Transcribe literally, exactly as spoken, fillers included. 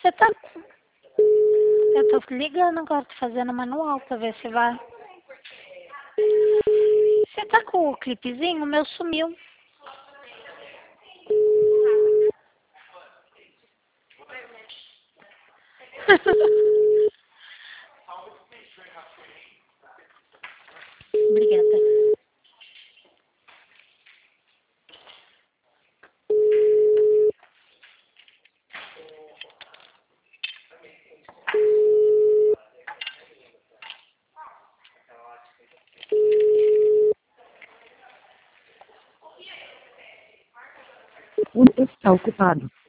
Você tá... Eu tô ligando agora, tô fazendo manual pra ver se vai. Você tá com o clipezinho? O meu sumiu. Obrigada. O está ocupado.